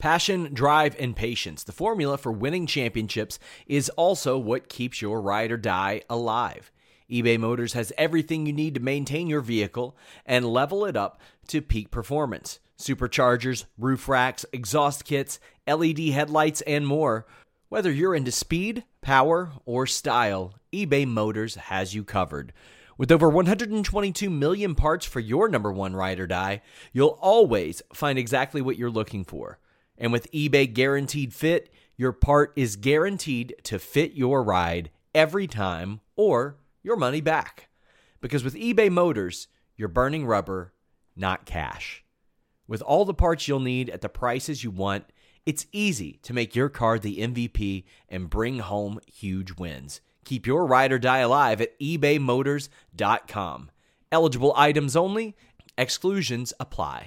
Passion, drive, and patience. The formula for winning championships is also what keeps your ride or die alive. eBay Motors has everything you need to maintain your vehicle and level it up to peak performance. Superchargers, roof racks, exhaust kits, LED headlights, and more. Whether you're into speed, power, or style, eBay Motors has you covered. With over 122 million parts for your number one ride or die, you'll always find exactly what you're looking for. And with eBay Guaranteed Fit, your part is guaranteed to fit your ride every time or your money back. Because with eBay Motors, you're burning rubber, not cash. With all the parts you'll need at the prices you want, it's easy to make your car the MVP and bring home huge wins. Keep your ride or die alive at ebaymotors.com. Eligible items only. Exclusions apply.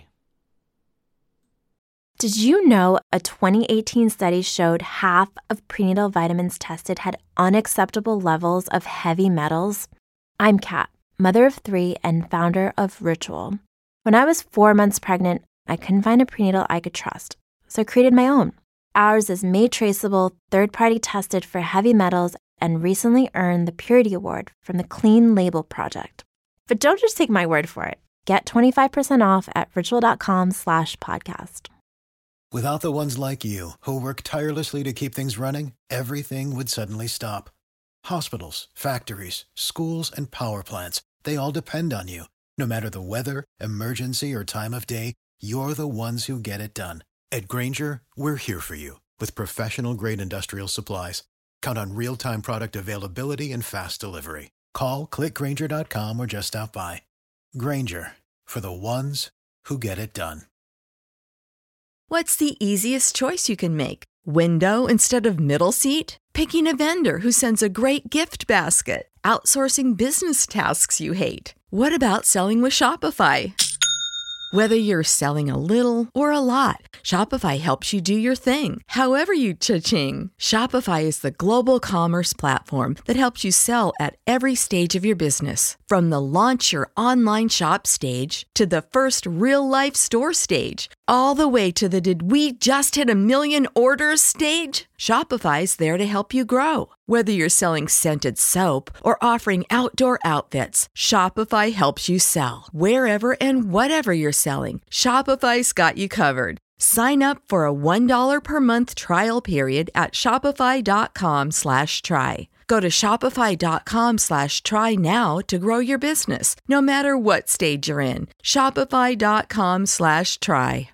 Did you know a 2018 study showed half of prenatal vitamins tested had unacceptable levels of heavy metals? I'm Kat, mother of 3 and founder of Ritual. When I was 4 months pregnant, I couldn't find a prenatal I could trust, so I created my own. Ours is made traceable, third-party tested for heavy metals, and recently earned the Purity Award from the Clean Label Project. But don't just take my word for it. Get 25% off at ritual.com/podcast. Without the ones like you, who work tirelessly to keep things running, everything would suddenly stop. Hospitals, factories, schools, and power plants, they all depend on you. No matter the weather, emergency, or time of day, you're the ones who get it done. At Grainger, we're here for you with professional-grade industrial supplies. Count on real-time product availability and fast delivery. Call, click Grainger.com, or just stop by. Grainger, for the ones who get it done. What's the easiest choice you can make? Window instead of middle seat? Picking a vendor who sends a great gift basket? Outsourcing business tasks you hate? What about selling with Shopify? Whether you're selling a little or a lot, Shopify helps you do your thing, however you cha-ching. Shopify is the global commerce platform that helps you sell at every stage of your business. From the launch your online shop stage to the first real-life store stage, all the way to the did we just hit a million orders stage. Shopify's there to help you grow. Whether you're selling scented soap or offering outdoor outfits, Shopify helps you sell. Wherever and whatever you're selling, Shopify's got you covered. Sign up for a $1 per month trial period at shopify.com/try. Go to shopify.com/try now to grow your business, no matter what stage you're in. Shopify.com/try.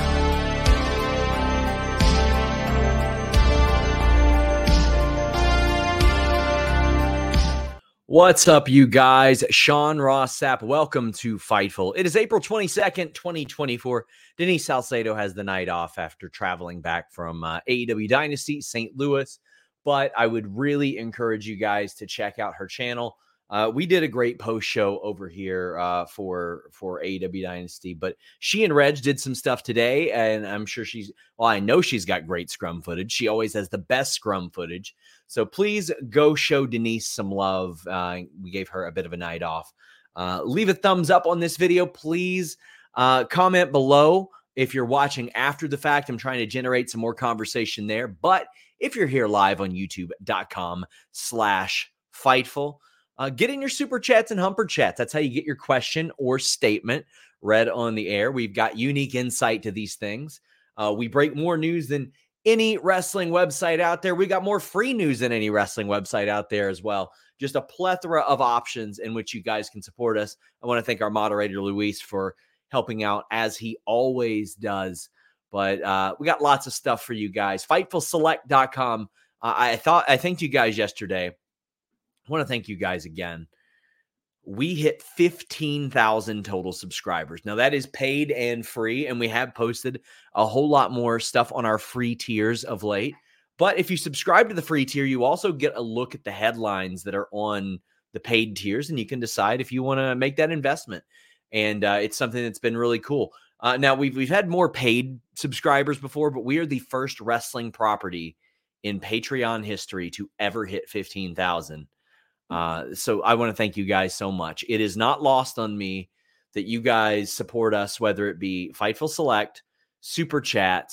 What's up, you guys? Sean Ross Sapp. Welcome to Fightful. It is April 22nd, 2024. Denise Salcedo has the night off after traveling back from AEW Dynasty, St. Louis. But I would really encourage you guys to check out her channel. We did a great post show over here for AEW Dynasty, but she and Reg did some stuff today, and I'm sure I know she's got great scrum footage. She always has the best scrum footage. So please go show Denise some love. We gave her a bit of a night off. Leave a thumbs up on this video. Please comment below if you're watching after the fact. I'm trying to generate some more conversation there. But if you're here live on youtube.com/Fightful, get in your super chats and humper chats. That's how you get your question or statement read on the air. We've got unique insight to these things. We break more news than any wrestling website out there. We got more free news than any wrestling website out there as well. Just a plethora of options in which you guys can support us. I want to thank our moderator, Luis, for helping out as he always does. But we got lots of stuff for you guys. FightfulSelect.com. I thanked you guys yesterday. I want to thank you guys again. We hit 15,000 total subscribers. Now, that is paid and free, and we have posted a whole lot more stuff on our free tiers of late. But if you subscribe to the free tier, you also get a look at the headlines that are on the paid tiers, and you can decide if you want to make that investment. And it's something that's been really cool. Now, we've had more paid subscribers before, but we are the first wrestling property in Patreon history to ever hit 15,000. So I want to thank you guys so much. It is not lost on me that you guys support us, whether it be Fightful Select, Super Chats,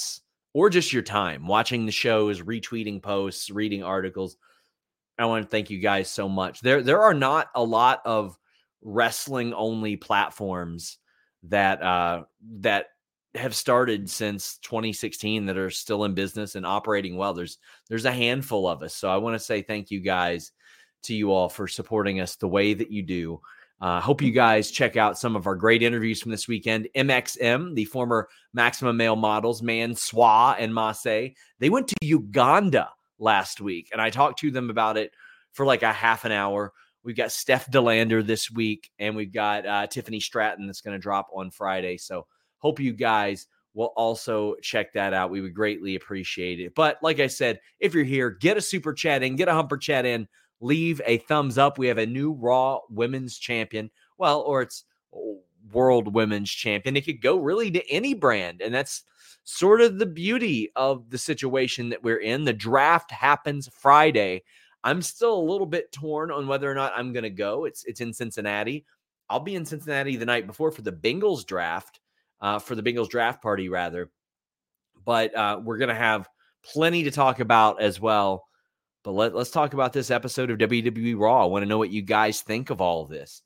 or just your time watching the shows, retweeting posts, reading articles. I want to thank you guys so much. There are not a lot of wrestling only platforms that have started since 2016 that are still in business and operating well. There's a handful of us. So I want to say thank you guys to you all for supporting us the way that you do. Hope you guys check out some of our great interviews from this weekend. MXM, the former Maximum Male models, Mansois and Massey, they went to Uganda last week, and I talked to them about it for like a half an hour. We've got Steph DeLander this week, and we've got Tiffany Stratton that's going to drop on Friday. So hope you guys will also check that out. We would greatly appreciate it. But like I said, if you're here, get a super chat in, get a humper chat in, leave a thumbs up. We have a new Raw Women's Champion. Well, or it's World Women's Champion. It could go really to any brand, and that's sort of the beauty of the situation that we're in. The draft happens Friday. I'm still a little bit torn on whether or not I'm going to go. It's in Cincinnati. I'll be in Cincinnati the night before for the Bengals draft, for the Bengals draft party, rather. But we're going to have plenty to talk about as well. But let's talk about this episode of WWE Raw. I want to know what you guys think of all of this.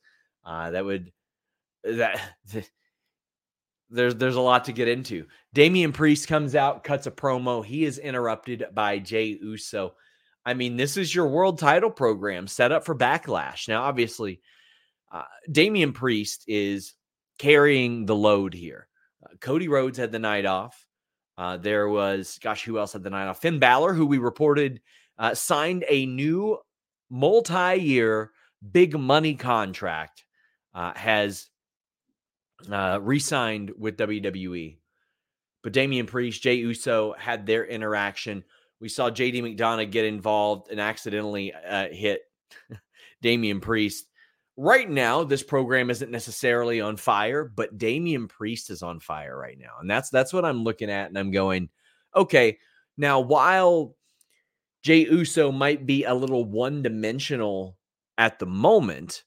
There's a lot to get into. Damian Priest comes out, cuts a promo. He is interrupted by Jey Uso. I mean, this is your world title program set up for Backlash. Now, obviously, Damian Priest is carrying the load here. Cody Rhodes had the night off. There was, who else had the night off? Finn Balor, who we reported signed a new multi-year big money contract, has re-signed with WWE. But Damian Priest, Jey Uso had their interaction. We saw JD McDonough get involved and accidentally hit Damian Priest. Right now, this program isn't necessarily on fire, but Damian Priest is on fire right now. And that's what I'm looking at. And I'm going, okay, now while Jey Uso might be a little one-dimensional at the moment,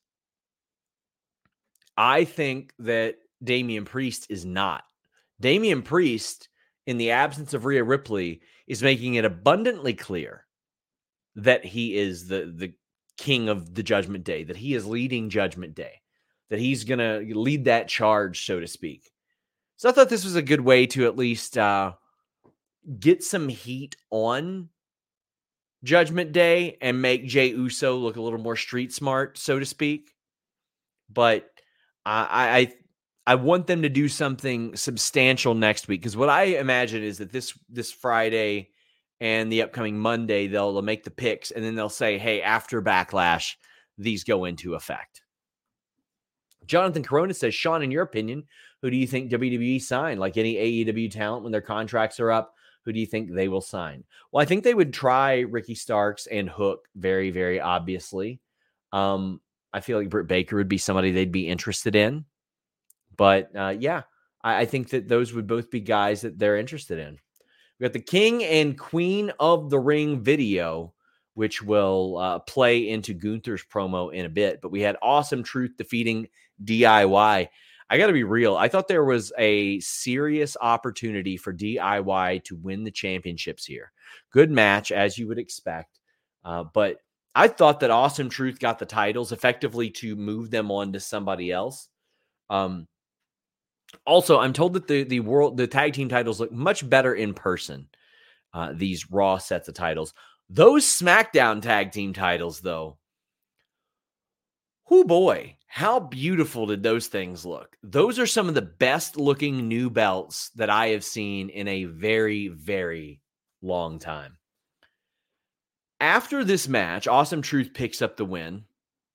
I think that Damian Priest is not. Damian Priest, in the absence of Rhea Ripley, is making it abundantly clear that he is the king of the Judgment Day, that he is leading Judgment Day, that he's going to lead that charge, so to speak. So I thought this was a good way to at least get some heat on Judgment Day and make Jey Uso look a little more street smart, so to speak. But I want them to do something substantial next week, because what I imagine is that this Friday and the upcoming Monday, they'll make the picks, and then they'll say, hey, after Backlash, these go into effect. Jonathan Corona says, Sean, in your opinion, who do you think WWE signed? Like any AEW talent, when their contracts are up, who do you think they will sign? Well, I think they would try Ricky Starks and Hook very, very obviously. I feel like Britt Baker would be somebody they'd be interested in. But I think that those would both be guys that they're interested in. We got the King and Queen of the Ring video, which will play into Gunther's promo in a bit. But we had Awesome Truth defeating DIY. I got to be real. I thought there was a serious opportunity for DIY to win the championships here. Good match, as you would expect. But I thought that Awesome Truth got the titles effectively to move them on to somebody else. Also, I'm told that the tag team titles look much better in person. These Raw sets of titles. Those SmackDown tag team titles, though, oh boy, how beautiful did those things look? Those are some of the best looking new belts that I have seen in a very, very long time. After this match, Awesome Truth picks up the win.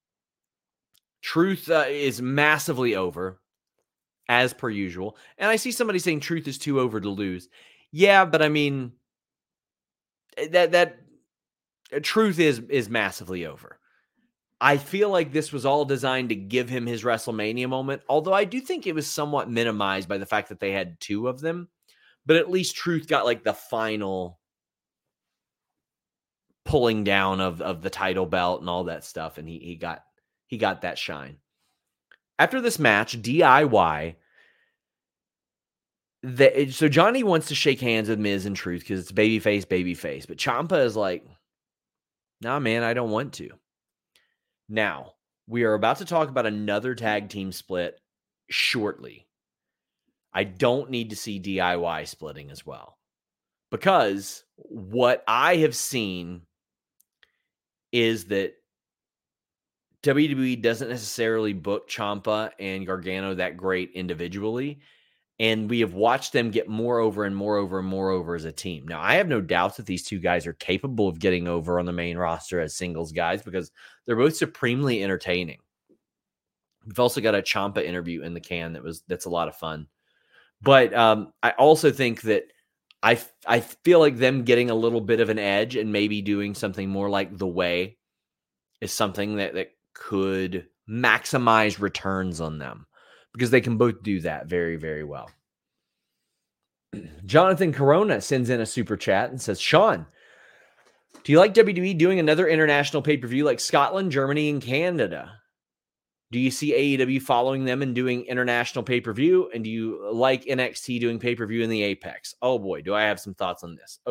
Truth is massively over, as per usual. And I see somebody saying Truth is too over to lose. Yeah, but I mean, that Truth is massively over. I feel like this was all designed to give him his WrestleMania moment, although I do think it was somewhat minimized by the fact that they had two of them. But at least Truth got like the final pulling down of the title belt and all that stuff, and he got that shine. After this match, DIY So Johnny wants to shake hands with Miz in Truth because it's babyface. But Ciampa is like, nah, man, I don't want to. Now, we are about to talk about another tag team split shortly. I don't need to see DIY splitting as well. Because what I have seen is that WWE doesn't necessarily book Ciampa and Gargano that great individually. And we have watched them get more over as a team. Now, I have no doubts that these two guys are capable of getting over on the main roster as singles guys because they're both supremely entertaining. We've also got a Ciampa interview in the can that's a lot of fun. But I also think that I feel like them getting a little bit of an edge and maybe doing something more like The Way is something that could maximize returns on them because they can both do that very, very well. Jonathan Corona sends in a super chat and says, Sean, do you like WWE doing another international pay-per-view like Scotland, Germany, and Canada? Do you see AEW following them and doing international pay-per-view? And do you like NXT doing pay-per-view in the Apex? Oh boy, do I have some thoughts on this.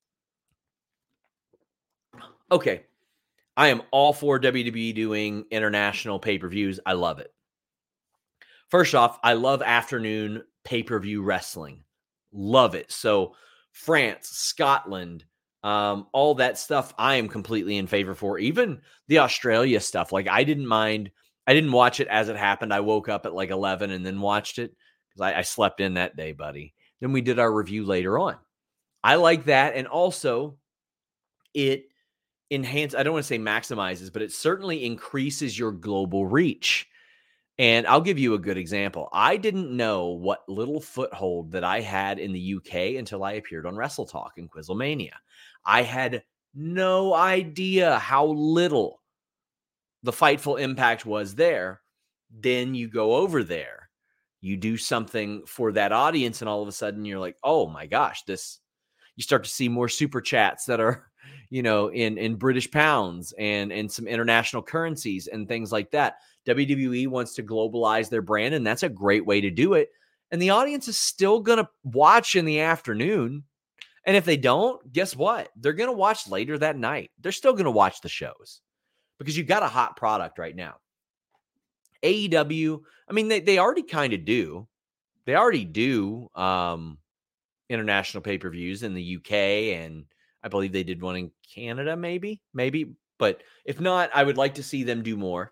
Okay. I am all for WWE doing international pay-per-views. I love it. First off, I love afternoon pay-per-view wrestling. Love it. So France, Scotland, all that stuff I am completely in favor for. Even the Australia stuff. Like I didn't mind. I didn't watch it as it happened. I woke up at like 11 and then watched it because I slept in that day, buddy. Then we did our review later on. I like that. And also it I don't want to say maximizes, but it certainly increases your global reach. And I'll give you a good example. I didn't know what little foothold that I had in the UK until I appeared on Wrestle Talk in Quizlemania. I had no idea how little the Fightful impact was there. Then you go over there, you do something for that audience, and all of a sudden you're like, oh my gosh, you start to see more super chats that are, in British pounds and some international currencies and things like that. WWE wants to globalize their brand, and that's a great way to do it. And the audience is still going to watch in the afternoon. And if they don't, guess what? They're going to watch later that night. They're still going to watch the shows because you've got a hot product right now. AEW, I mean, they already kind of do. They already do international pay-per-views in the UK, and I believe they did one in Canada, maybe. But if not, I would like to see them do more.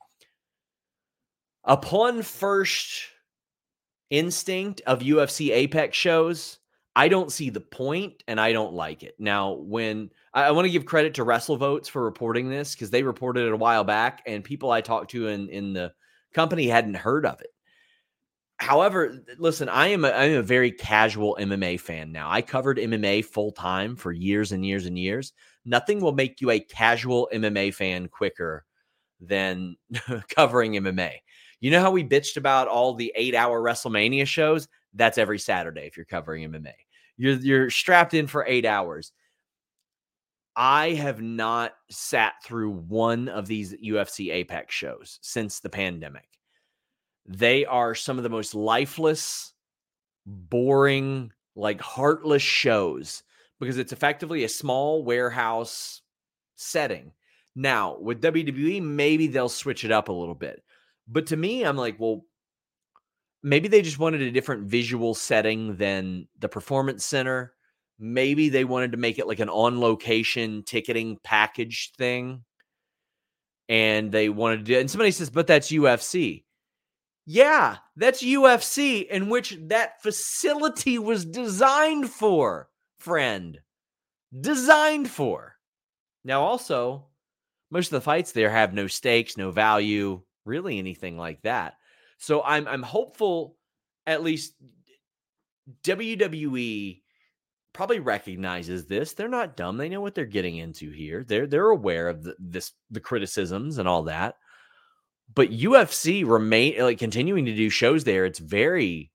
Upon first instinct of UFC Apex shows, I don't see the point and I don't like it. Now, when I want to give credit to WrestleVotes for reporting this because they reported it a while back and people I talked to in the company hadn't heard of it. However, listen, I am a very casual MMA fan now. I covered MMA full time for years and years and years. Nothing will make you a casual MMA fan quicker than covering MMA. You know how we bitched about all the 8-hour WrestleMania shows? That's every Saturday if you're covering MMA. You're strapped in for 8 hours. I have not sat through one of these UFC Apex shows since the pandemic. They are some of the most lifeless, boring, like heartless shows because it's effectively a small warehouse setting. Now, with WWE, maybe they'll switch it up a little bit. But to me, I'm like, well, maybe they just wanted a different visual setting than the Performance Center. Maybe they wanted to make it like an on-location ticketing package thing. And they wanted to do it. And somebody says, but that's UFC. Yeah, that's UFC, in which that facility was designed for, friend. Designed for. Now, also, most of the fights there have no stakes, no value, really anything like that. So I'm hopeful at least WWE probably recognizes this. They're not dumb. They know what they're getting into here. They're aware of the criticisms and all that. But UFC continuing to do shows there. It's very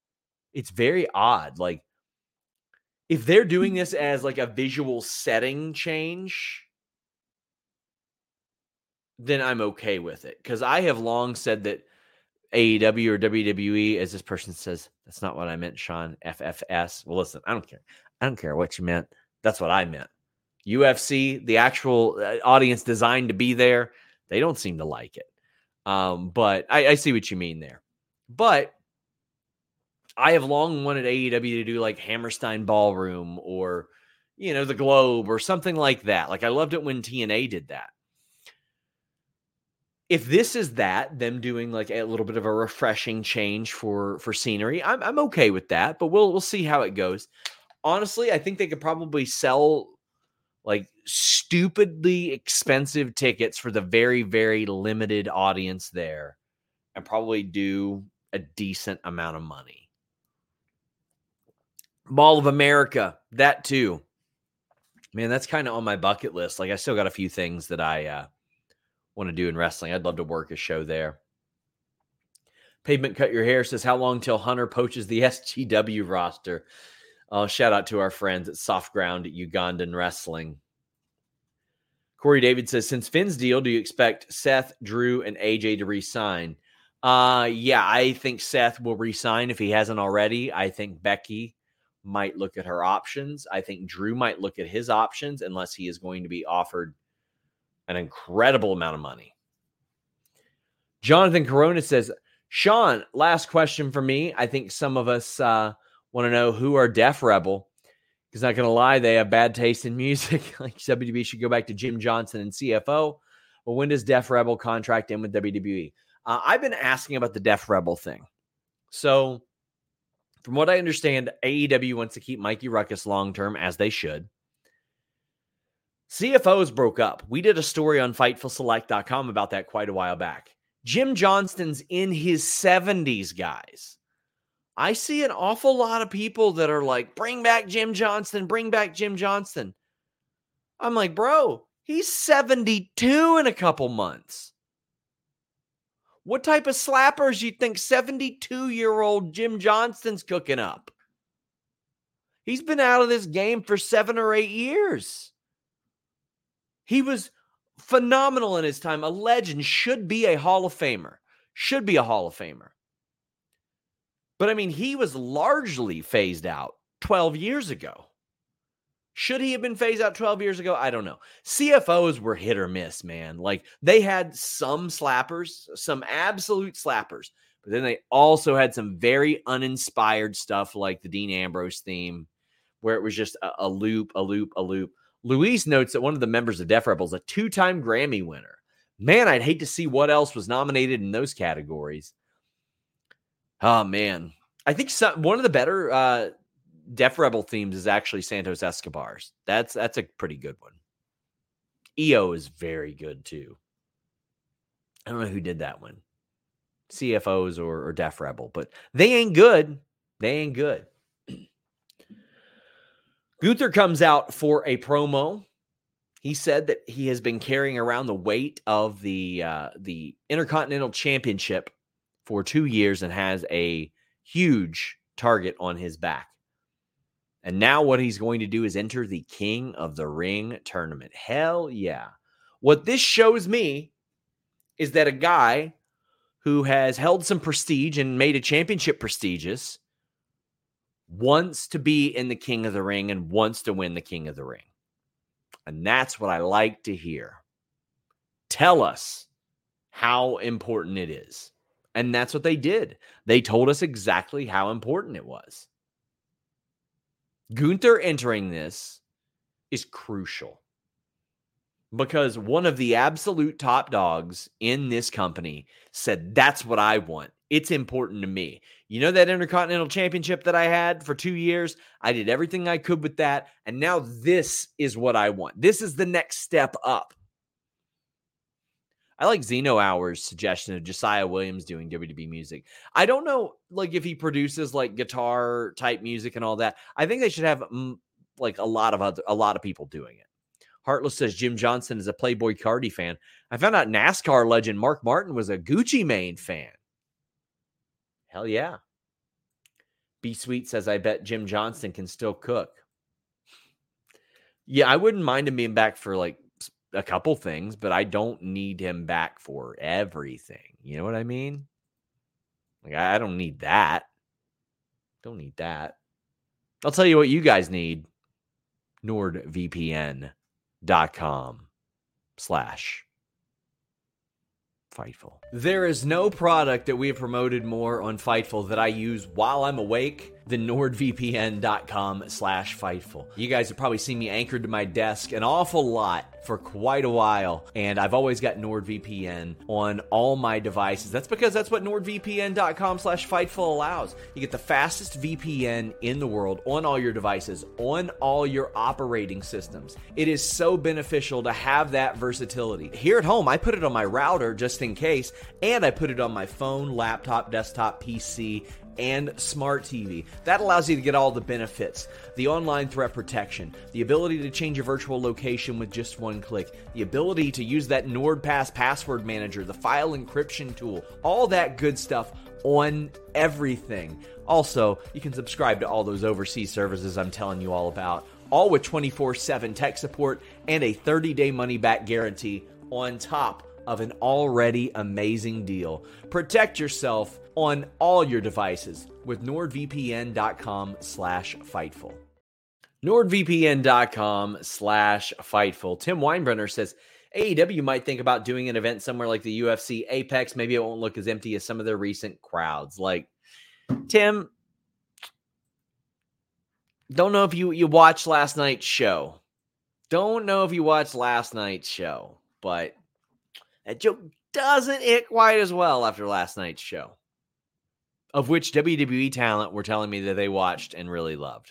odd. Like if they're doing this as like a visual setting change, then I'm okay with it. Because I have long said that AEW or WWE, as this person says, that's not what I meant, Sean. FFS. Well, listen, I don't care. I don't care what you meant. That's what I meant. UFC, the actual audience designed to be there, they don't seem to like it. But I see what you mean there. But I have long wanted AEW to do like Hammerstein Ballroom or, the Globe or something like that. Like I loved it when TNA did that. If this is that, them doing like a little bit of a refreshing change for scenery, I'm okay with that. But we'll see how it goes. Honestly, I think they could probably sell like stupidly expensive tickets for the very, very limited audience there and probably do a decent amount of money. Mall of America, that too. Man, that's kind of on my bucket list. Like I still got a few things that I want to do in wrestling. I'd love to work a show there. Pavement Cut Your Hair says, how long till Hunter poaches the SGW roster? Shout out to our friends at Soft Ground at Ugandan Wrestling. Corey David says, since Finn's deal, do you expect Seth, Drew, and AJ to re-sign? Yeah, I think Seth will re-sign if he hasn't already. I think Becky might look at her options. I think Drew might look at his options unless he is going to be offered an incredible amount of money. Jonathan Corona says, Sean, last question for me. I think some of us want to know who are Def Rebel. Because not going to lie, they have bad taste in music. Like WWE should go back to Jim Johnson and CFO. Well, when does Def Rebel contract in with WWE? I've been asking about the Def Rebel thing. So from what I understand, AEW wants to keep Mikey Ruckus long-term, as they should. CFOs broke up. We did a story on FightfulSelect.com about that quite a while back. Jim Johnston's in his 70s, guys. I see an awful lot of people that are like, bring back Jim Johnston, bring back Jim Johnston. I'm like, bro, he's 72 in a couple months. What type of slappers you think 72-year-old Jim Johnston's cooking up? He's been out of this game for 7 or 8 years. He was phenomenal in his time, a legend, should be a Hall of Famer. Should be a Hall of Famer. But I mean, he was largely phased out 12 years ago. Should he have been phased out 12 years ago? I don't know. CFOs were hit or miss, man. Like they had some slappers, some absolute slappers, but then they also had some very uninspired stuff like the Dean Ambrose theme, where it was just a loop. Luis notes that one of the members of Def Rebel is a 2-time Grammy winner. Man, I'd hate to see what else was nominated in those categories. Oh, man. I think one of the better Def Rebel themes is actually Santos Escobar's. That's a pretty good one. EO is very good, too. I don't know who did that one. CFOs or Def Rebel, but they ain't good. They ain't good. Gunther comes out for a promo. He said that he has been carrying around the weight of the Intercontinental Championship for 2 years and has a huge target on his back. And now what he's going to do is enter the King of the Ring tournament. Hell yeah. What this shows me is that a guy who has held some prestige and made a championship prestigious wants to be in the King of the Ring and wants to win the King of the Ring. And that's what I like to hear. Tell us how important it is. And that's what they did. They told us exactly how important it was. Gunther entering this is crucial because one of the absolute top dogs in this company said, that's what I want. It's important to me. You know that Intercontinental Championship that I had for 2 years? I did everything I could with that. And now this is what I want. This is the next step up. I like Zeno Hour's suggestion of Josiah Williams doing WWE music. I don't know, like if he produces like guitar type music and all that. I think they should have like a lot of people doing it. Heartless says Jim Johnson is a Playboy Cardi fan. I found out NASCAR legend Mark Martin was a Gucci Mane fan. Hell yeah. B Sweet says, I bet Jim Johnston can still cook. Yeah, I wouldn't mind him being back for like a couple things, but I don't need him back for everything. You know what I mean? Like, I don't need that. Don't need that. I'll tell you what you guys need. NordVPN.com/Fightful. There is no product that we have promoted more on Fightful that I use while I'm awake than NordVPN.com/Fightful. You guys have probably seen me anchored to my desk an awful lot for quite a while, and I've always got NordVPN on all my devices. That's because that's what NordVPN.com/Fightful allows. You get the fastest VPN in the world on all your devices, on all your operating systems. It is so beneficial to have that versatility. Here at home, I put it on my router just in case, and I put it on my phone, laptop, desktop, PC, and smart TV. That allows you to get all the benefits. The online threat protection, the ability to change your virtual location with just one click, the ability to use that NordPass password manager, the file encryption tool, all that good stuff on everything. Also, you can subscribe to all those overseas services I'm telling you all about, all with 24/7 tech support and a 30-day money-back guarantee on top of an already amazing deal. Protect yourself on all your devices with NordVPN.com/Fightful. NordVPN.com/Fightful. Tim Weinbrenner says, AEW might think about doing an event somewhere like the UFC Apex. Maybe it won't look as empty as some of their recent crowds. Like, Tim, don't know if you watched last night's show. But that joke doesn't hit quite as well after last night's show, of which WWE talent were telling me that they watched and really loved.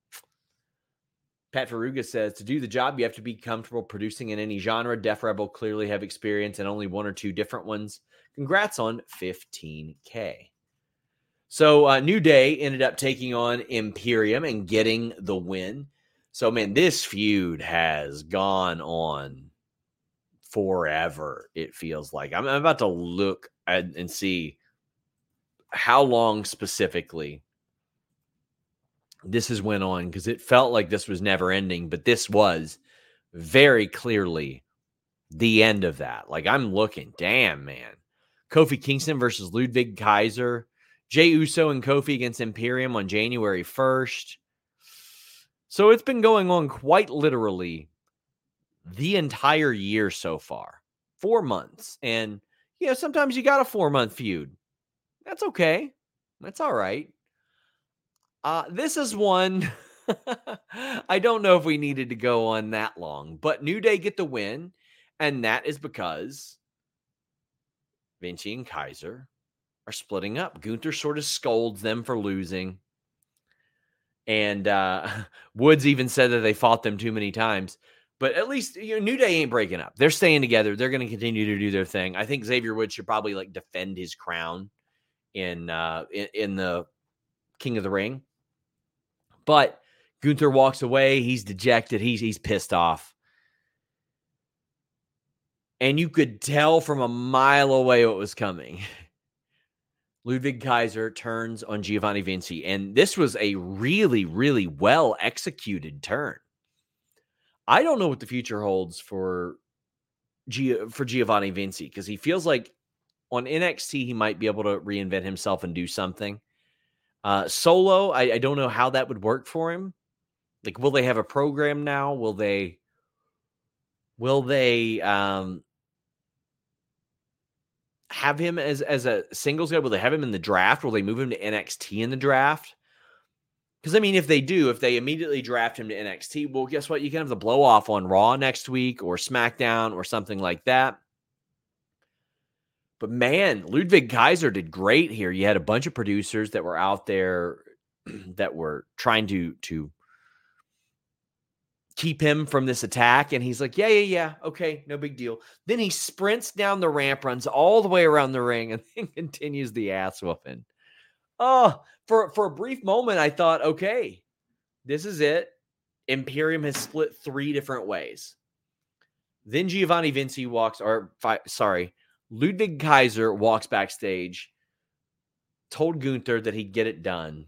Pat Ferruga says, to do the job, you have to be comfortable producing in any genre. Def Rebel clearly have experience in only one or two different ones. Congrats on 15K. So New Day ended up taking on Imperium and getting the win. So, man, this feud has gone on forever, it feels like. I'm about to look and see how long specifically this has went on, because it felt like this was never ending, but this was very clearly the end of that. Like, I'm looking, damn, man. Kofi Kingston versus Ludwig Kaiser. Jey Uso and Kofi against Imperium on January 1st. So it's been going on quite literally the entire year so far. 4 months. And, sometimes you got a 4-month feud. That's okay. That's all right. This is one I don't know if we needed to go on that long, but New Day get the win, and that is because Vinci and Kaiser are splitting up. Gunther sort of scolds them for losing. And Woods even said that they fought them too many times. But at least New Day ain't breaking up. They're staying together. They're going to continue to do their thing. I think Xavier Woods should probably defend his crown in the King of the Ring. But Gunther walks away. He's dejected. He's pissed off. And you could tell from a mile away what was coming. Ludwig Kaiser turns on Giovanni Vinci. And this was a really, really well-executed turn. I don't know what the future holds for Giovanni Vinci, because he feels like on NXT he might be able to reinvent himself and do something. Solo, I don't know how that would work for him. Like, will they have a program now? Will they have him as a singles guy? Will they have him in the draft? Will they move him to NXT in the draft? Because, if they immediately draft him to NXT, well, guess what? You can have the blow off on Raw next week or SmackDown or something like that. But, man, Ludwig Kaiser did great here. You had a bunch of producers that were out there that were trying to keep him from this attack. And he's like, yeah, okay, no big deal. Then he sprints down the ramp, runs all the way around the ring, and then continues the ass whooping. Oh, for a brief moment, I thought, okay, this is it. Imperium has split 3 different ways. Then Giovanni Vinci Ludwig Kaiser walks backstage, told Gunther that he'd get it done.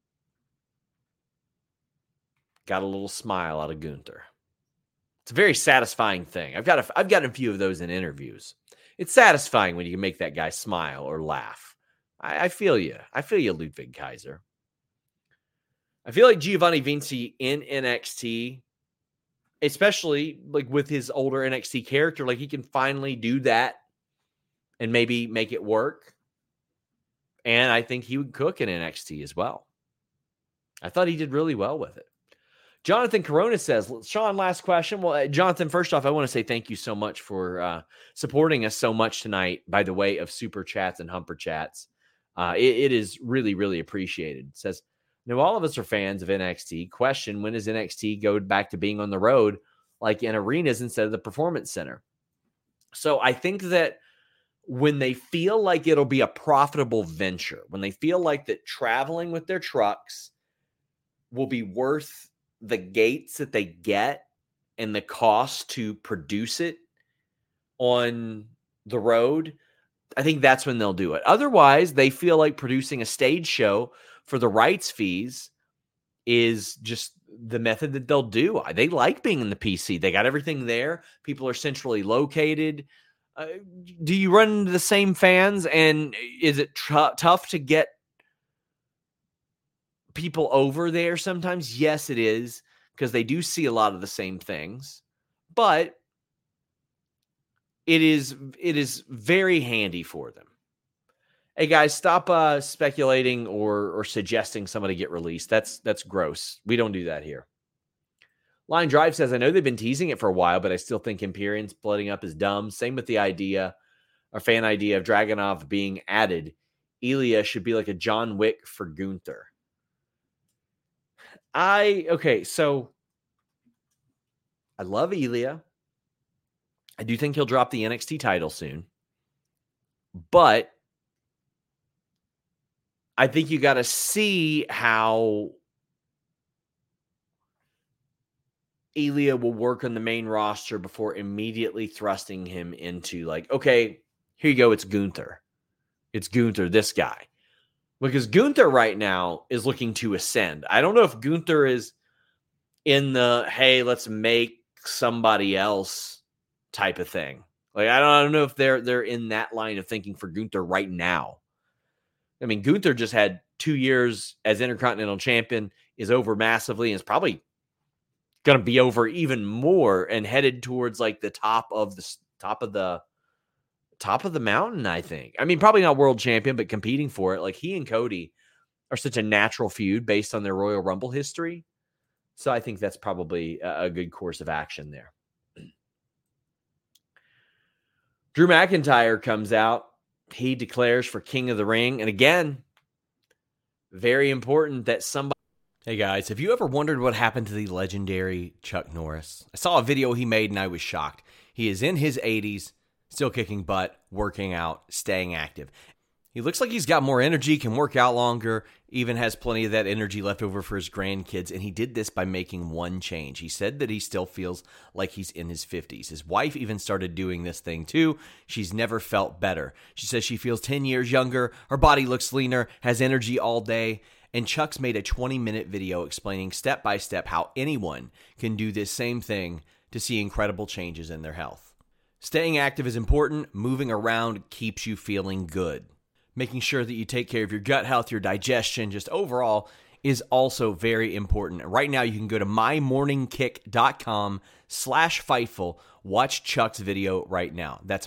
Got a little smile out of Gunther. It's a very satisfying thing. I've got a few of those in interviews. It's satisfying when you can make that guy smile or laugh I feel you. I feel you, Ludwig Kaiser. I feel like Giovanni Vinci in NXT, especially like with his older NXT character, like he can finally do that and maybe make it work. And I think he would cook in NXT as well. I thought he did really well with it. Jonathan Corona says, Sean, last question. Well, Jonathan, first off, I want to say thank you so much for supporting us so much tonight by the way of super chats and humper chats. It is really, really appreciated. It says, now all of us are fans of NXT. Question, when does NXT go back to being on the road like in arenas instead of the Performance Center? So I think that when they feel like it'll be a profitable venture, when they feel like that traveling with their trucks will be worth the gates that they get and the cost to produce it on the road, I think that's when they'll do it. Otherwise, they feel like producing a stage show for the rights fees is just the method that they'll do. They like being in the PC. They got everything there. People are centrally located. Do you run into the same fans? And is it tough to get people over there sometimes? Yes, it is, because they do see a lot of the same things. But it is very handy for them. Hey guys, stop speculating or suggesting somebody get released. That's gross. We don't do that here. Line Drive says, I know they've been teasing it for a while, but I still think Imperium splitting up is dumb. Same with the fan idea of Dragunov being added. Ilya should be like a John Wick for Gunther. So I love Ilya. I do think he'll drop the NXT title soon. But I think you got to see how Ilya will work on the main roster before immediately thrusting him into like, okay, here you go. It's Gunther. It's Gunther, this guy. Because Gunther right now is looking to ascend. I don't know if Gunther is in the, hey, let's make somebody else type of thing. Like, I don't know if they're in that line of thinking for Gunther right now. I mean, Gunther just had 2 years as Intercontinental Champion, is over massively, and is probably going to be over even more and headed towards like the top of the mountain, I think. I mean, probably not world champion, but competing for it. Like, he and Cody are such a natural feud based on their Royal Rumble history. So I think that's probably a good course of action there. Drew McIntyre comes out. He declares for King of the Ring. And again, very important that somebody... Hey guys, have you ever wondered what happened to the legendary Chuck Norris? I saw a video he made and I was shocked. He is in his 80s, still kicking butt, working out, staying active. He looks like he's got more energy, can work out longer, even has plenty of that energy left over for his grandkids, and he did this by making one change. He said that he still feels like he's in his 50s. His wife even started doing this thing too. She's never felt better. She says she feels 10 years younger, her body looks leaner, has energy all day, and Chuck's made a 20-minute video explaining step by step how anyone can do this same thing to see incredible changes in their health. Staying active is important. Moving around keeps you feeling good. Making sure that you take care of your gut health, your digestion, just overall is also very important. Right now, you can go to mymorningkick.com/Fightful. Watch Chuck's video right now. That's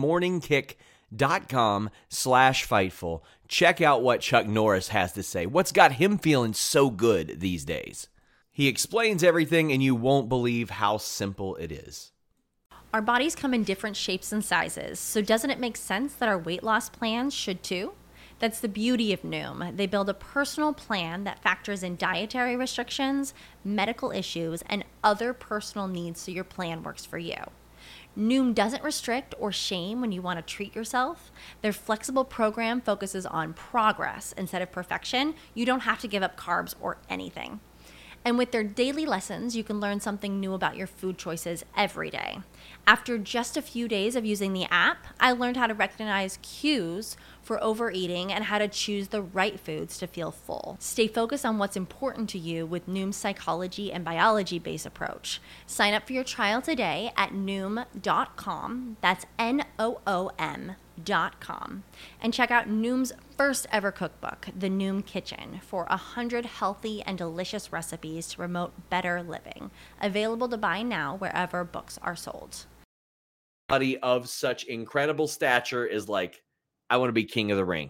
mymorningkick.com/Fightful. Check out what Chuck Norris has to say. What's got him feeling so good these days? He explains everything, and you won't believe how simple it is. Our bodies come in different shapes and sizes, so doesn't it make sense that our weight loss plans should too? That's the beauty of Noom. They build a personal plan that factors in dietary restrictions, medical issues, and other personal needs so your plan works for you. Noom doesn't restrict or shame when you want to treat yourself. Their flexible program focuses on progress instead of perfection. You don't have to give up carbs or anything. And with their daily lessons, you can learn something new about your food choices every day. After just a few days of using the app, I learned how to recognize cues for overeating and how to choose the right foods to feel full. Stay focused on what's important to you with Noom's psychology and biology-based approach. Sign up for your trial today at Noom.com. That's Noom.com. noom.com and check out Noom's first ever cookbook, The Noom Kitchen, for 100 healthy and delicious recipes to promote better living. Available to buy now wherever books are sold. Somebody of such incredible stature is like, I want to be king of the ring.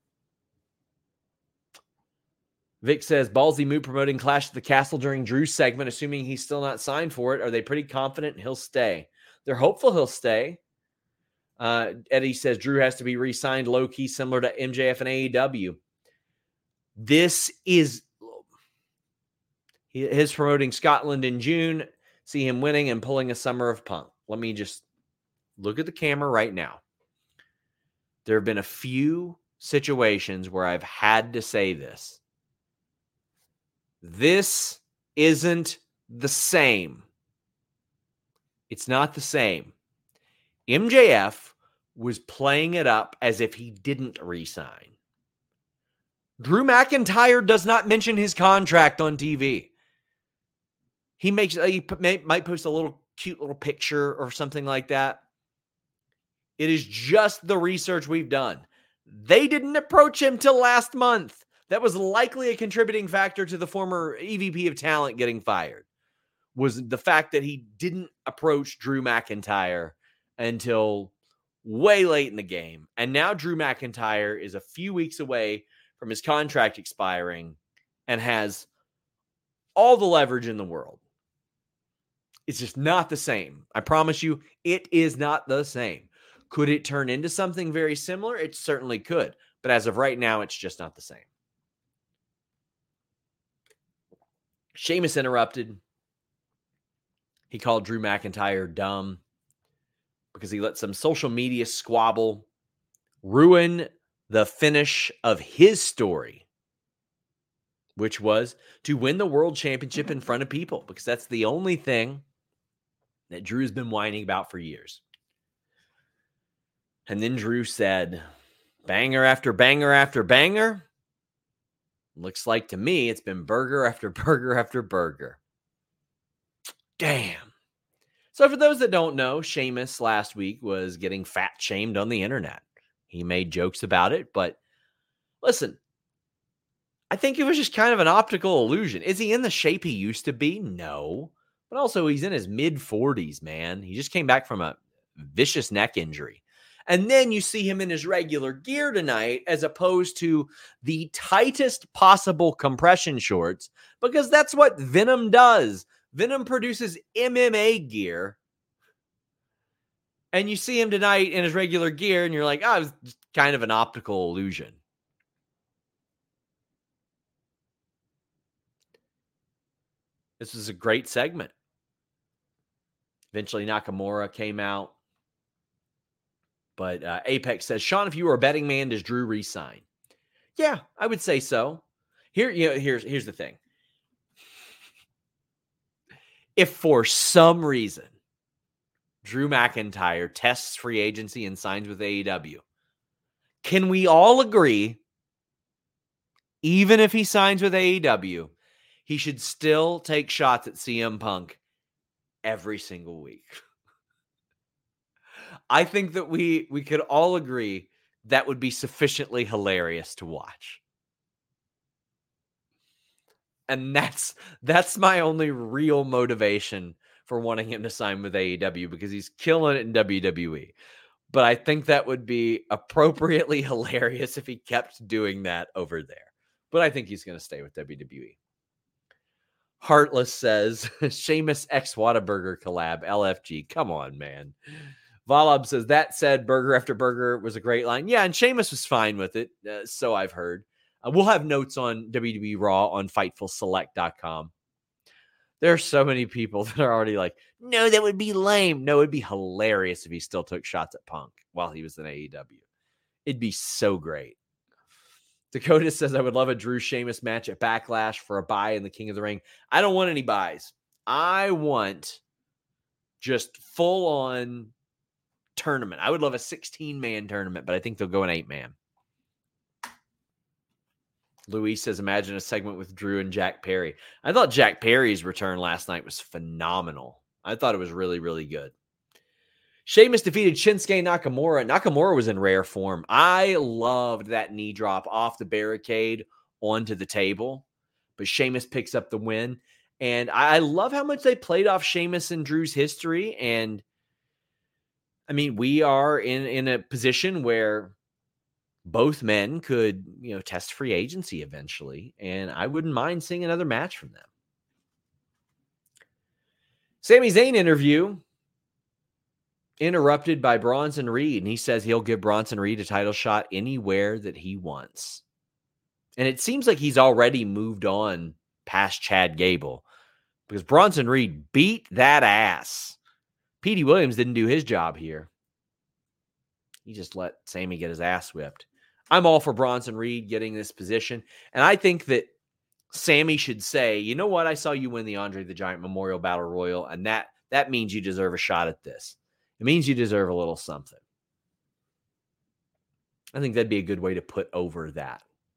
Vic says, ballsy move promoting Clash at the Castle during Drew's segment, assuming he's still not signed for it. Are they pretty confident he'll stay? They're hopeful he'll stay. Eddie says Drew has to be re-signed low-key, similar to MJF and AEW. This is his promoting Scotland in June. See him winning and pulling a Summer of Punk. Let me just look at the camera right now. There have been a few situations where I've had to say this. This isn't the same. It's not the same. MJF was playing it up as if he didn't resign. Drew McIntyre does not mention his contract on TV. He might post a little cute little picture or something like that. It is just the research we've done. They didn't approach him till last month. That was likely a contributing factor to the former EVP of talent getting fired, was the fact that he didn't approach Drew McIntyre until way late in the game. And now Drew McIntyre is a few weeks away from his contract expiring and has all the leverage in the world. It's just not the same. I promise you, it is not the same. Could it turn into something very similar? It certainly could. But as of right now, it's just not the same. Sheamus interrupted. He called Drew McIntyre dumb because he let some social media squabble ruin the finish of his story, which was to win the world championship in front of people, because that's the only thing that Drew's been whining about for years. And then Drew said, banger after banger after banger. Looks like to me it's been burger after burger after burger. Damn. So for those that don't know, Sheamus last week was getting fat shamed on the internet. He made jokes about it, but listen, I think it was just kind of an optical illusion. Is he in the shape he used to be? No. But also he's in his mid-40s, man. He just came back from a vicious neck injury. And then you see him in his regular gear tonight, as opposed to the tightest possible compression shorts, because that's what Venom does. Venom produces MMA gear. And you see him tonight in his regular gear, and you're like, oh, it was just kind of an optical illusion. This was a great segment. Eventually, Nakamura came out. But Apex says, Sean, if you were a betting man, does Drew resign? Yeah, I would say so. Here's the thing. If for some reason Drew McIntyre tests free agency and signs with AEW, can we all agree, even if he signs with AEW, he should still take shots at CM Punk every single week? I think that we could all agree that would be sufficiently hilarious to watch. And that's my only real motivation for wanting him to sign with AEW, because he's killing it in WWE. But I think that would be appropriately hilarious if he kept doing that over there. But I think he's going to stay with WWE. Heartless says, Sheamus X Whataburger collab, LFG. Come on, man. Valab says, that said, burger after burger was a great line. Yeah, and Sheamus was fine with it, so I've heard. We'll have notes on WWE Raw on FightfulSelect.com. There are so many people that are already like, no, that would be lame. No, it'd be hilarious if he still took shots at Punk while he was in AEW. It'd be so great. Dakota says, I would love a Drew Sheamus match at Backlash for a bye in the King of the Ring. I don't want any buys. I want just full-on tournament. I would love a 16-man tournament, but I think they'll go an 8-man. Luis says, imagine a segment with Drew and Jack Perry. I thought Jack Perry's return last night was phenomenal. I thought it was really, really good. Sheamus defeated Shinsuke Nakamura. Nakamura was in rare form. I loved that knee drop off the barricade onto the table, but Sheamus picks up the win. And I love how much they played off Sheamus and Drew's history. And I mean, we are in a position where both men could, test free agency eventually. And I wouldn't mind seeing another match from them. Sami Zayn interview interrupted by Bronson Reed, and he says he'll give Bronson Reed a title shot anywhere that he wants. And it seems like he's already moved on past Chad Gable because Bronson Reed beat that ass. Petey Williams didn't do his job here. He just let Sammy get his ass whipped. I'm all for Bronson Reed getting this position, and I think that Sammy should say, you know what, I saw you win the Andre the Giant Memorial Battle Royal, and that means you deserve a shot at this. It means you deserve a little something. I think that'd be a good way to put over that.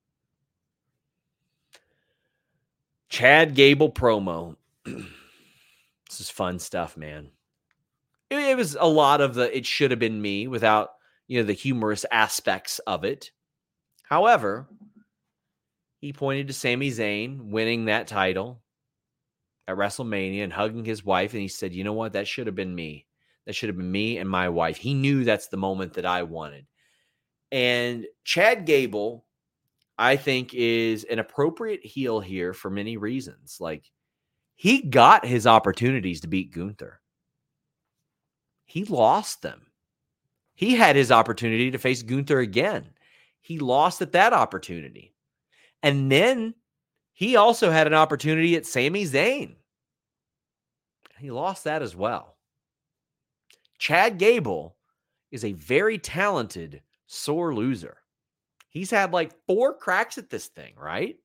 Chad Gable promo. This is fun stuff, man. It was a lot of the it should have been me without, the humorous aspects of it. However, he pointed to Sami Zayn winning that title at WrestleMania and hugging his wife, and he said, you know what, that should have been me. That should have been me and my wife. He knew that's the moment that I wanted. And Chad Gable, I think, is an appropriate heel here for many reasons. Like, he got his opportunities to beat Gunther. He lost them. He had his opportunity to face Gunther again. He lost at that opportunity. And then he also had an opportunity at Sami Zayn. He lost that as well. Chad Gable is a very talented sore loser. He's had like 4 cracks at this thing, right?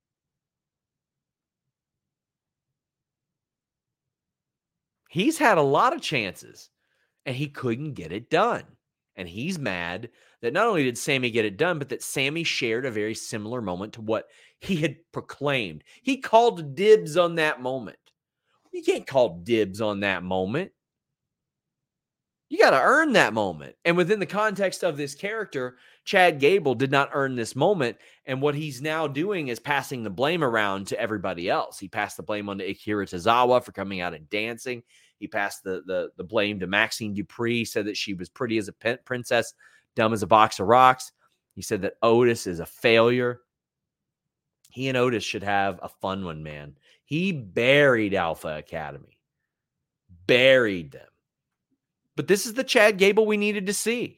He's had a lot of chances, and he couldn't get it done. And he's mad that not only did Sammy get it done, but that Sammy shared a very similar moment to what he had proclaimed. He called dibs on that moment. You can't call dibs on that moment. You got to earn that moment. And within the context of this character, Chad Gable did not earn this moment. And what he's now doing is passing the blame around to everybody else. He passed the blame on to Akira Tozawa for coming out and dancing. He passed the blame to Maxine Dupree, said that she was pretty as a princess, dumb as a box of rocks. He said that Otis is a failure. He and Otis should have a fun one, man. He buried Alpha Academy. Buried them. But this is the Chad Gable we needed to see.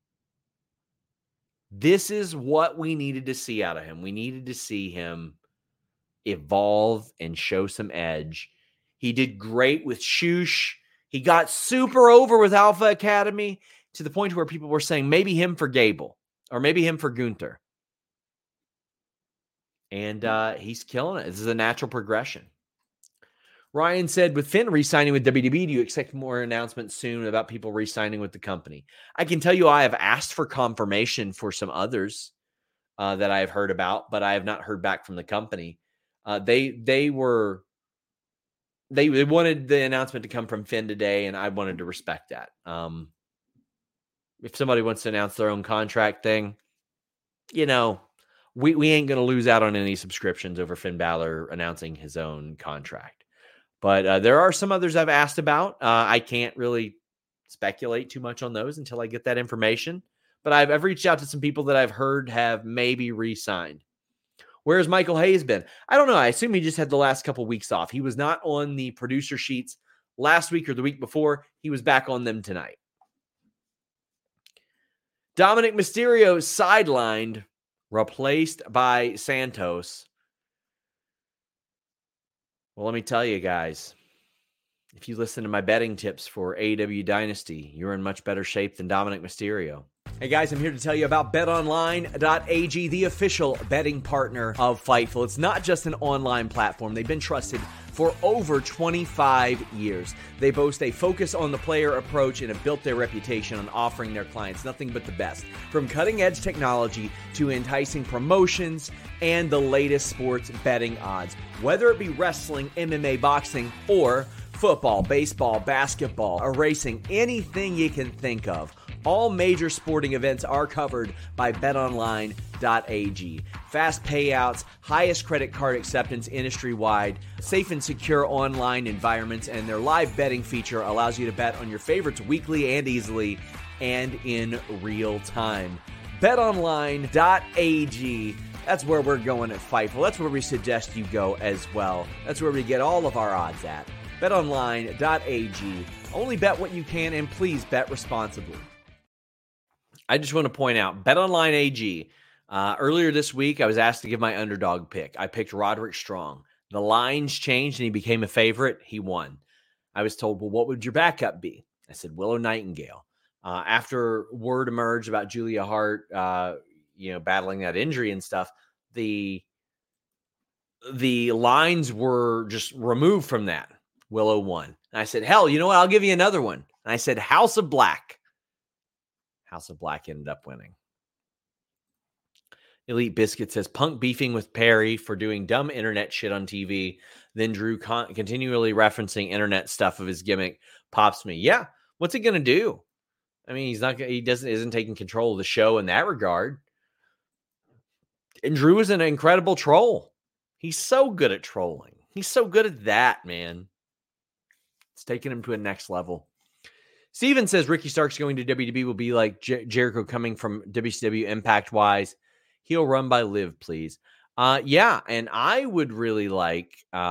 This is what we needed to see out of him. We needed to see him evolve and show some edge. He did great with Shush. He got super over with Alpha Academy to the point where people were saying maybe him for Gable or maybe him for Gunther. And he's killing it. This is a natural progression. Ryan said, with Finn re-signing with WWE, do you expect more announcements soon about people re-signing with the company? I can tell you I have asked for confirmation for some others that I have heard about, but I have not heard back from the company. They wanted the announcement to come from Finn today, and I wanted to respect that. If somebody wants to announce their own contract thing, we ain't going to lose out on any subscriptions over Finn Balor announcing his own contract. But there are some others I've asked about. I can't really speculate too much on those until I get that information. But I've reached out to some people that I've heard have maybe re-signed. Where's Michael Hayes been? I don't know. I assume he just had the last couple weeks off. He was not on the producer sheets last week or the week before. He was back on them tonight. Dominic Mysterio sidelined, replaced by Santos. Well, let me tell you guys, if you listen to my betting tips for AEW Dynasty, you're in much better shape than Dominic Mysterio. Hey guys, I'm here to tell you about BetOnline.ag, the official betting partner of Fightful. It's not just an online platform. They've been trusted for over 25 years. They boast a focus on the player approach and have built their reputation on offering their clients nothing but the best. From cutting-edge technology to enticing promotions and the latest sports betting odds. Whether it be wrestling, MMA, boxing, or Football, baseball, basketball, racing, anything you can think of. All major sporting events are covered by betonline.ag. Fast payouts, highest credit card acceptance industry-wide, safe and secure online environments, and their live betting feature allows you to bet on your favorites weekly and easily and in real time. betonline.ag. That's where we're going at Fightful. That's where we suggest you go as well. That's where we get all of our odds at. betonline.ag. Only bet what you can, and please bet responsibly. I just want to point out, BetOnline AG. Earlier this week, I was asked to give my underdog pick. I picked Roderick Strong. The lines changed, and he became a favorite. He won. I was told, well, what would your backup be? I said, Willow Nightingale. After word emerged about Julia Hart, battling that injury and stuff, the lines were just removed from that. Willow won. And I said, hell, you know what? I'll give you another one. And I said, House of Black. House of Black ended up winning. Elite Biscuit says, Punk beefing with Perry for doing dumb internet shit on TV. Then Drew continually referencing internet stuff of his gimmick pops me. Yeah. What's he going to do? I mean, isn't taking control of the show in that regard. And Drew is an incredible troll. He's so good at trolling. He's so good at that, man. It's taking him to a next level. Steven says Ricky Starks going to WWE will be like Jericho coming from WCW Impact-wise. He'll run by Liv, please. Yeah, and I would really like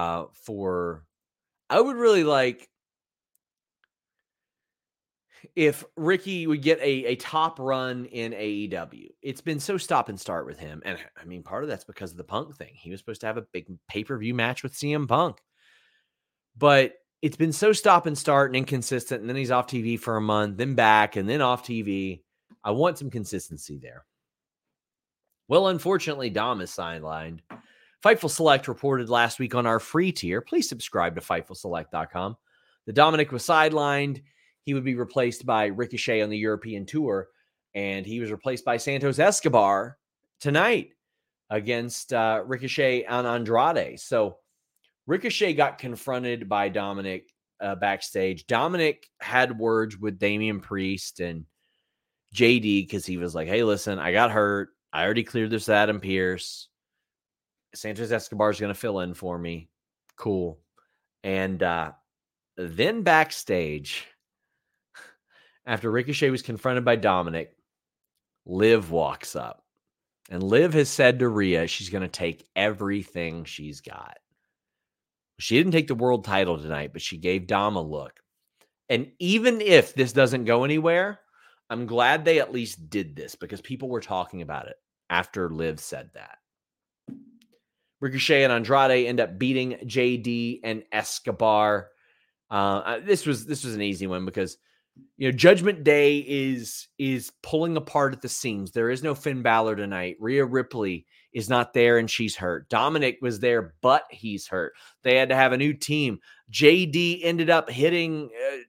if Ricky would get a top run in AEW. It's been so stop and start with him. And I mean, part of that's because of the Punk thing. He was supposed to have a big pay-per-view match with CM Punk. But it's been so stop and start and inconsistent. And then he's off TV for a month, then back, and then off TV. I want some consistency there. Well, unfortunately, Dom is sidelined. Fightful Select reported last week on our free tier. Please subscribe to FightfulSelect.com. The Dominic was sidelined. He would be replaced by Ricochet on the European tour, and he was replaced by Santos Escobar tonight against Ricochet and Andrade. So Ricochet got confronted by Dominic backstage. Dominic had words with Damian Priest and JD because he was like, hey, listen, I got hurt. I already cleared this with Adam Pearce. Santos Escobar is going to fill in for me. Cool. And then backstage, after Ricochet was confronted by Dominic, Liv walks up. And Liv has said to Rhea she's going to take everything she's got. She didn't take the world title tonight, but she gave Dom a look. And even if this doesn't go anywhere, I'm glad they at least did this because people were talking about it after Liv said that. Ricochet and Andrade end up beating JD and Escobar. This was an easy one because Judgment Day is pulling apart at the seams. There is no Finn Balor tonight. Rhea Ripley is not there and she's hurt. Dominic was there, but he's hurt. They had to have a new team. JD ended up hitting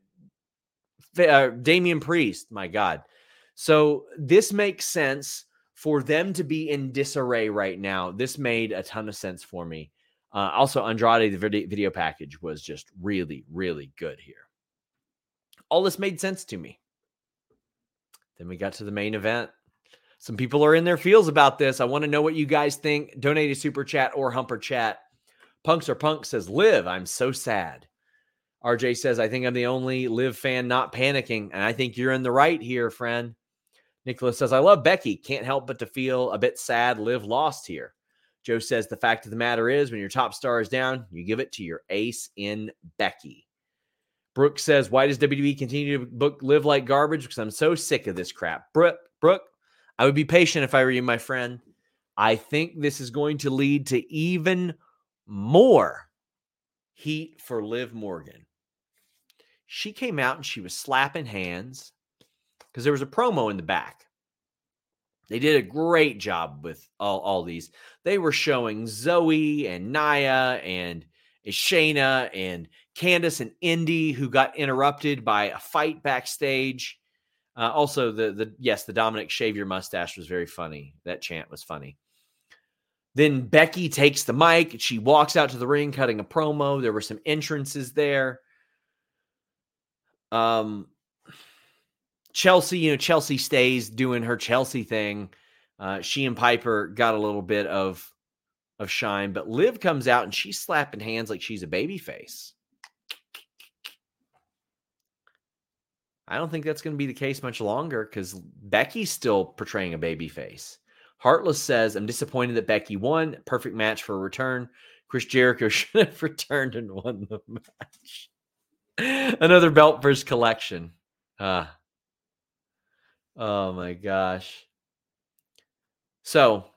Damian Priest. My God. So this makes sense for them to be in disarray right now. This made a ton of sense for me. Also, Andrade, the video package was just really, really good here. All this made sense to me. Then we got to the main event. Some people are in their feels about this. I want to know what you guys think. Donate a super chat or humper chat. Punks or Punk says, Liv, I'm so sad. RJ says, I think I'm the only Liv fan not panicking. And I think you're in the right here, friend. Nicholas says, I love Becky. Can't help but to feel a bit sad Liv lost here. Joe says, the fact of the matter is when your top star is down, you give it to your ace in Becky. Brooke says, why does WWE continue to book Liv like garbage? Because I'm so sick of this crap. Brooke, I would be patient if I were you, my friend. I think this is going to lead to even more heat for Liv Morgan. She came out and she was slapping hands because there was a promo in the back. They did a great job with all these. They were showing Zoe and Nia and Shayna and Candice and Indy, who got interrupted by a fight backstage. Also, the Dominic shave your mustache was very funny. That chant was funny. Then Becky takes the mic. She walks out to the ring, cutting a promo. There were some entrances there. Chelsea, Chelsea stays doing her Chelsea thing. She and Piper got a little bit of shine, but Liv comes out and she's slapping hands like she's a baby face. I don't think that's going to be the case much longer because Becky's still portraying a baby face. Heartless says, I'm disappointed that Becky won. Perfect match for a return. Chris Jericho should have returned and won the match. Another belt versus collection. Oh my gosh. So,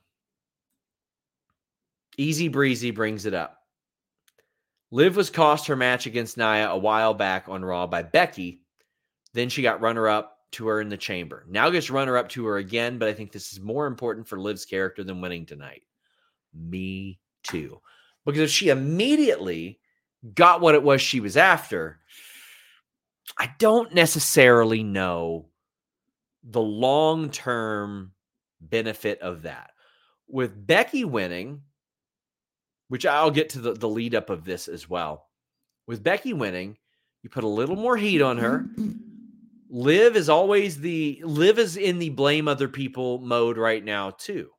Easy Breezy brings it up. Liv was cost her match against Nia a while back on Raw by Becky. Then she got runner-up to her in the chamber. Now gets runner-up to her again, but I think this is more important for Liv's character than winning tonight. Me too. Because if she immediately got what it was she was after, I don't necessarily know the long-term benefit of that. With Becky winning, which I'll get to the lead up of this as well. With Becky winning, you put a little more heat on her. Liv is in the blame other people mode right now too.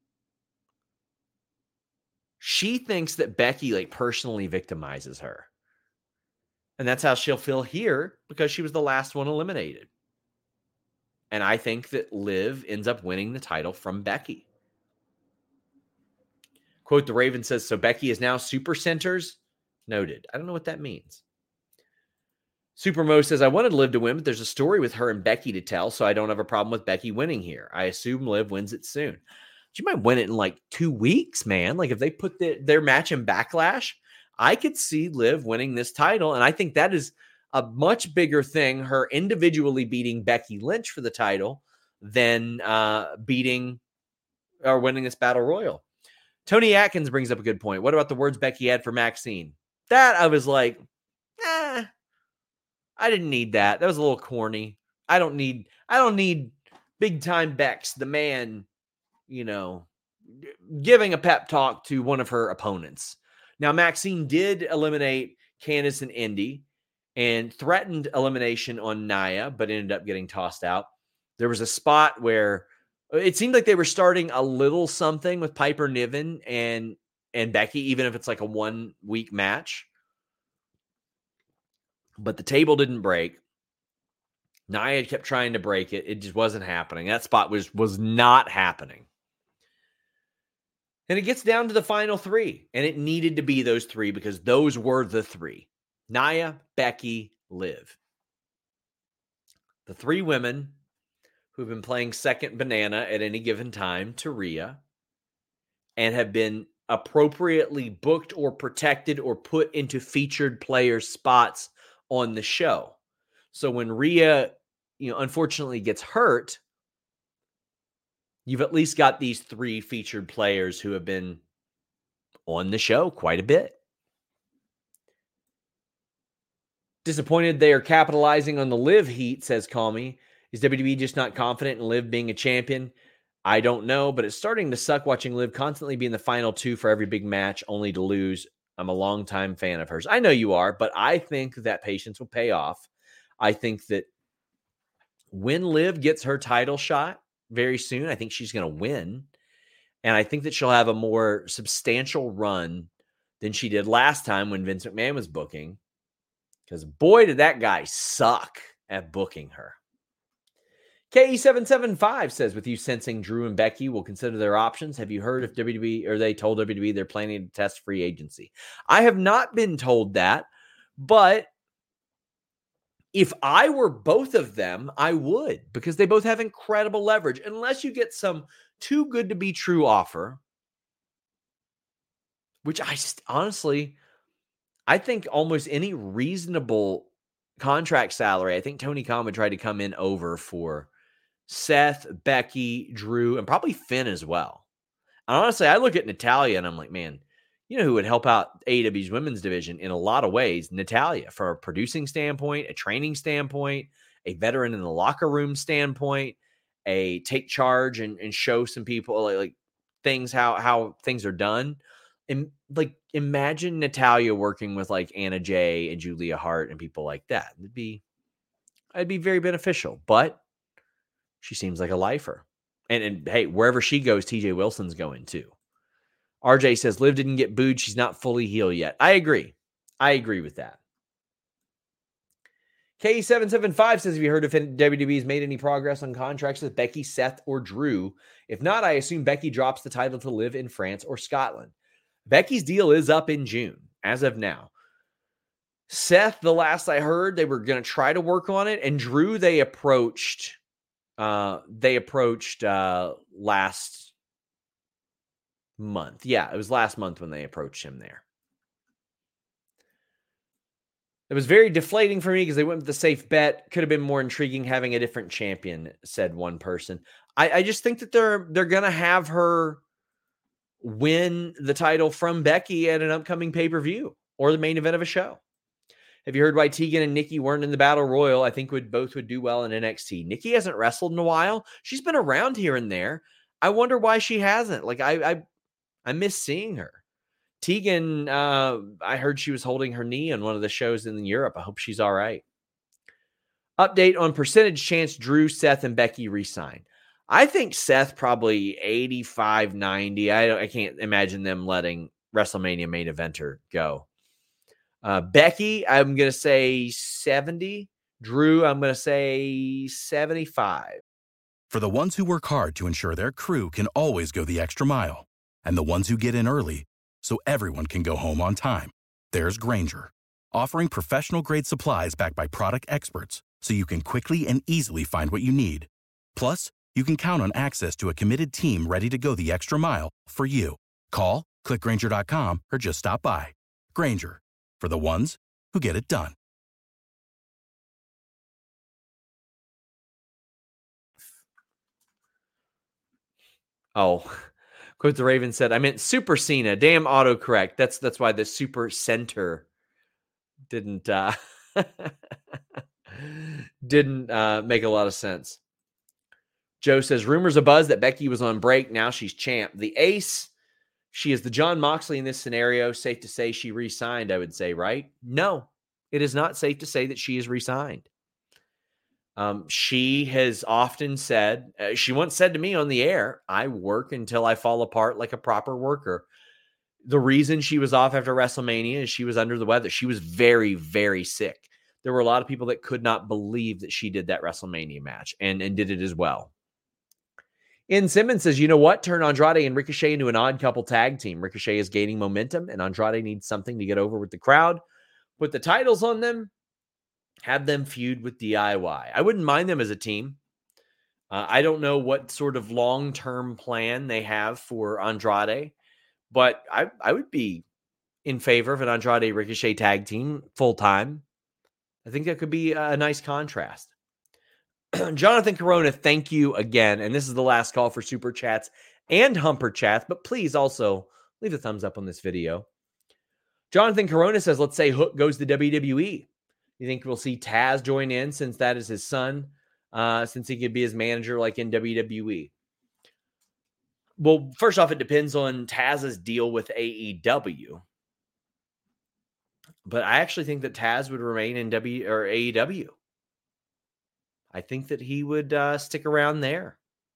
She thinks that Becky personally victimizes her. And that's how she'll feel here because she was the last one eliminated. And I think that Liv ends up winning the title from Becky. Quote, the Raven says, so Becky is now Super Centers? Noted. I don't know what that means. Supermo says, I wanted Liv to win, but there's a story with her and Becky to tell, so I don't have a problem with Becky winning here. I assume Liv wins it soon. She might win it in 2 weeks, man. If they put their match in Backlash, I could see Liv winning this title, and I think that is a much bigger thing, her individually beating Becky Lynch for the title than beating or winning this Battle Royal. Tony Atkins brings up a good point. What about the words Becky had for Maxine? That I was like, I didn't need that. That was a little corny. I don't need big time Bex, the man, giving a pep talk to one of her opponents. Now, Maxine did eliminate Candice and Indy and threatened elimination on Nia, but ended up getting tossed out. There was a spot where it seemed like they were starting a little something with Piper Niven and Becky, even if it's a 1 week match. But the table didn't break. Nia kept trying to break it. It just wasn't happening. That spot was not happening. And it gets down to the final 3. And it needed to be those 3 because those were the 3. Nia, Becky, Liv. The 3 women who've been playing second banana at any given time to Rhea and have been appropriately booked or protected or put into featured player spots on the show. So when Rhea, unfortunately gets hurt, you've at least got these 3 featured players who have been on the show quite a bit. Disappointed they are capitalizing on the Liv heat, says Call Me. Is WWE just not confident in Liv being a champion? I don't know, but it's starting to suck watching Liv constantly be in the final 2 for every big match, only to lose. I'm a longtime fan of hers. I know you are, but I think that patience will pay off. I think that when Liv gets her title shot very soon, I think she's going to win. And I think that she'll have a more substantial run than she did last time when Vince McMahon was booking. Because boy, did that guy suck at booking her. KE775 says, with you sensing Drew and Becky will consider their options, have you heard if WWE or they told WWE they're planning to test free agency? I have not been told that, but if I were both of them, I would, because they both have incredible leverage. Unless you get some too good to be true offer, which honestly, I think almost any reasonable contract salary, I think Tony Khan would try to come in over for Seth, Becky, Drew, and probably Finn as well. And honestly, I look at Natalya and I'm like, man, who would help out AEW's women's division in a lot of ways? Natalya, from a producing standpoint, a training standpoint, a veteran in the locker room standpoint, a take charge and show some people like things, how things are done. And imagine Natalya working with Anna Jay and Julia Hart and people like that. It'd be It'd be very beneficial, but she seems like a lifer. And hey, wherever she goes, TJ Wilson's going too. RJ says, Liv didn't get booed. She's not fully healed yet. I agree. I agree with that. K775 says, have you heard if WWE's made any progress on contracts with Becky, Seth, or Drew? If not, I assume Becky drops the title to Liv in France or Scotland. Becky's deal is up in June, as of now. Seth, the last I heard, they were going to try to work on it. And Drew, they approached last month. Yeah, it was last month when they approached him there. It was very deflating for me because they went with the safe bet. Could have been more intriguing having a different champion, said one person. I just think that they're going to have her win the title from Becky at an upcoming pay-per-view or the main event of a show. Have you heard why Tegan and Nikki weren't in the Battle Royal? I think both would do well in NXT. Nikki hasn't wrestled in a while. She's been around here and there. I wonder why she hasn't. Like, I miss seeing her. Tegan, I heard she was holding her knee on one of the shows in Europe. I hope she's all right. Update on percentage chance Drew, Seth, and Becky re-sign. I think Seth probably 85, 90. I can't imagine them letting WrestleMania main eventer go. Becky, I'm going to say 70. Drew, I'm going to say 75. For the ones who work hard to ensure their crew can always go the extra mile, and the ones who get in early so everyone can go home on time, there's Grainger, offering professional-grade supplies backed by product experts so you can quickly and easily find what you need. Plus, you can count on access to a committed team ready to go the extra mile for you. Call, click Grainger.com, or just stop by. Grainger, for the ones who get it done. Oh, Quote the Raven said, I meant Super Cena. Damn autocorrect. That's why the Super Center didn't make a lot of sense. Joe says, rumors abuzz that Becky was on break. Now she's champ. The ace, she is the John Moxley in this scenario. Safe to say she re-signed, I would say, right? No, it is not safe to say that she is re-signed. She has often said, she once said to me on the air, I work until I fall apart like a proper worker. The reason she was off after WrestleMania is she was under the weather. She was very, very sick. There were a lot of people that could not believe that she did that WrestleMania match and did it as well. Ian Simmons says, you know what? Turn Andrade and Ricochet into an odd couple tag team. Ricochet is gaining momentum and Andrade needs something to get over with the crowd. Put the titles on them. Have them feud with DIY. I wouldn't mind them as a team. I don't know what sort of long-term plan they have for Andrade, but I would be in favor of an Andrade Ricochet tag team full-time. I think that could be a nice contrast. Jonathan Corona, thank you again. And this is the last call for Super Chats and Humper Chats, but please also leave a thumbs up on this video. Jonathan Corona says, let's say Hook goes to WWE. You think we'll see Taz join in since that is his son, since he could be his manager like in WWE? Well, first off, it depends on Taz's deal with AEW. But I actually think that Taz would remain in AEW. I think that he would stick around there.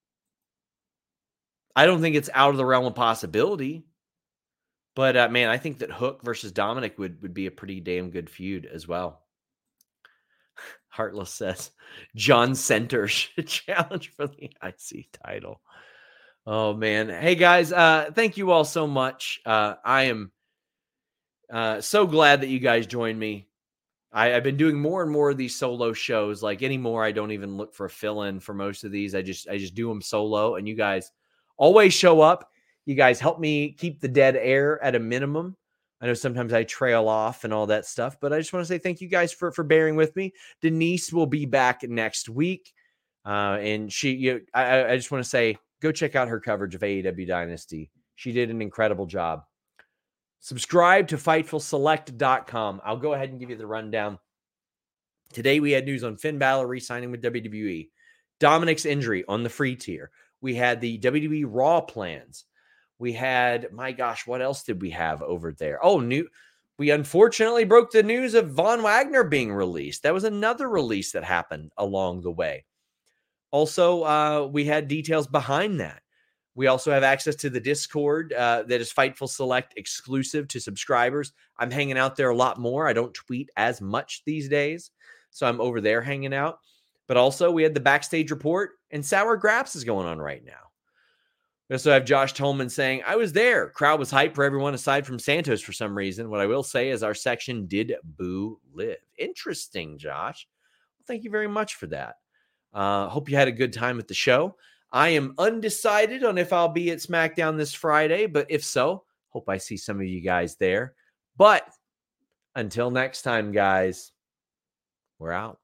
I don't think it's out of the realm of possibility. But, man, I think that Hook versus Dominic would be a pretty damn good feud as well. Heartless says, John Center should challenge for the IC title. Oh, man. Hey, guys, thank you all so much. I am so glad that you guys joined me. I've been doing more and more of these solo shows. Like anymore, I don't even look for a fill-in for most of these. I just do them solo, and you guys always show up. You guys help me keep the dead air at a minimum. I know sometimes I trail off and all that stuff, but I just want to say thank you guys for bearing with me. Denise will be back next week. And I just want to say, go check out her coverage of AEW Dynasty. She did an incredible job. Subscribe to FightfulSelect.com. I'll go ahead and give you the rundown. Today we had news on Finn Balor re-signing with WWE. Dominic's injury on the free tier. We had the WWE Raw plans. We had, my gosh, what else did we have over there? Oh, we unfortunately broke the news of Von Wagner being released. That was another release that happened along the way. Also, we had details behind that. We also have access to the Discord that is Fightful Select exclusive to subscribers. I'm hanging out there a lot more. I don't tweet as much these days, so I'm over there hanging out. But also, we had the backstage report, and Sour Graps is going on right now. We also have Josh Tolman saying, I was there. Crowd was hyped for everyone aside from Santos for some reason. What I will say is our section did boo Liv. Interesting, Josh. Well, thank you very much for that. Hope you had a good time at the show. I am undecided on if I'll be at SmackDown this Friday, but if so, hope I see some of you guys there. But until next time, guys, we're out.